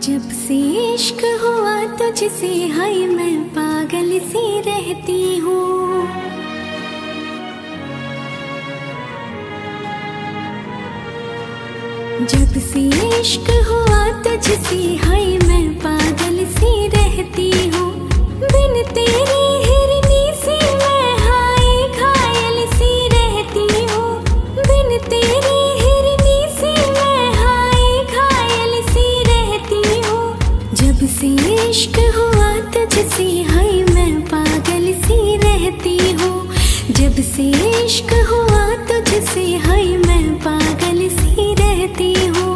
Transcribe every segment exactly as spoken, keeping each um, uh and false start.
जब से इश्क हुआ तुझसे हाय मैं पागल सी रहती हूँ। जब से इश्क हुआ तुझसे हाय मैं पागल सी रहती हूँ। बिन तेरी हिरनी सी मैं हाय घायल सी रहती हूँ। बिन तेरी हिरनी सी मैं हाय घायल सी रहती हूँ। जब से इश्क हुआ तुझसे हाय मैं पागल सी रहती हूँ। जब से इश्क हुआ तुझसे हाय मैं पागल सी रहती हूँ।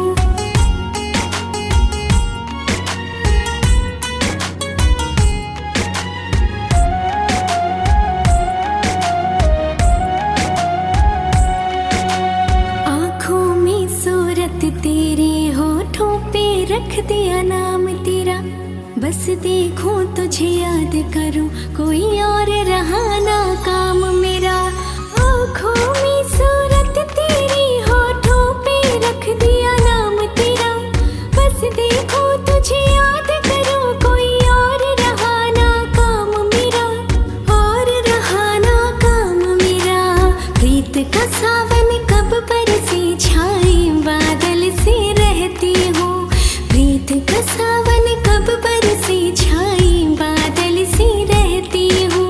आँखों में सूरत तेरे होठों पे रख दिया नाम तेरा। बस देखूं तुझे याद करूं कोई और रहा ना काम मेरा। आँखों में सूरत तेरी होठों पे रख दिया नाम तेरा। बस देखूं तुझे याद करूं कोई और रहा ना काम मेरा। और रहा ना काम मेरा। प्रीत का सावन कब बरसे छाए बादल से रहती हूँ। प्रीत का सावन कब बरसे छाए बादल से रहती हूँ।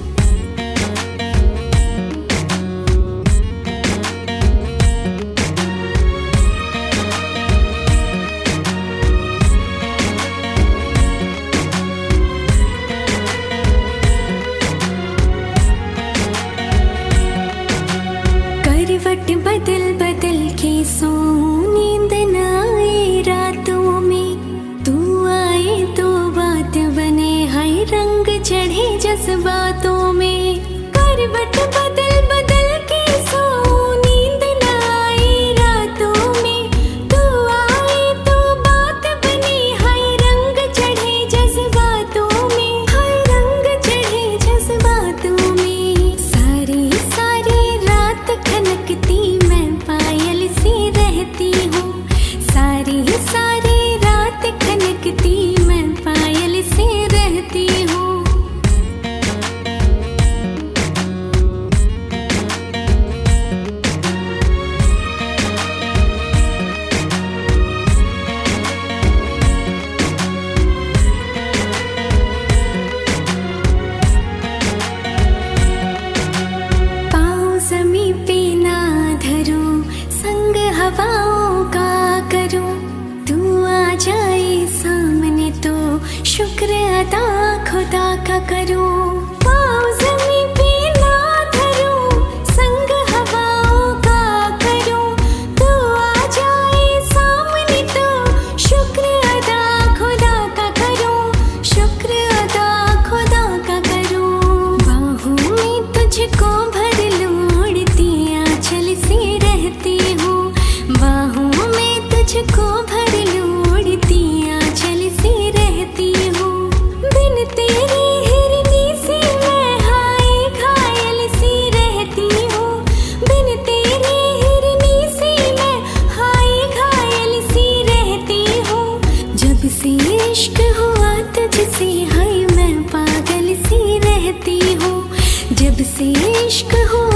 करवट बदल बदल के सोऊं नींद न आए रातों में। तू आए तो बात बने हाय रंग चढ़े जज्बातों में। करवट बदल बदल के सोऊं नींद न आए रातों में। तू आए तो बात बने हाय रंग चढ़े जज्बातों में। हाय रंग चढ़े जज्बातों में। सारी सारी रात खनकती मैं पायल सी रहती हूँ। सारी सारी रात खनकती मैं पायल सी रहती हूँ। पाँव ज़मीं पे ना धरूं संग हवाओं का करूं। तू आ जाए सामने तो शुक्र अदा खुदा का करूं। पाँव ज़मीं पे ना धरूं संग हवाओं का करूं। तू आ जाए सामने तो शुक्र अदा खुदा का करूं। शुक्र अदा खुदा का करूं। बाहों में तुझको भर लूं उड़ती आंचल से रहती हूँ। बाहों में तुझको भर लूं उड़ती आंचल से रहती हूँ। बिन तेरी हिरनी से मैं हाय घायल सी रहती हूँ। बिन तेरी हिरनी से मैं हाय घायल सी रहती हूँ। जब से इश्क हुआ तुझसे हाय मैं पागल सी रहती हूँ। जब से इश्क हुआ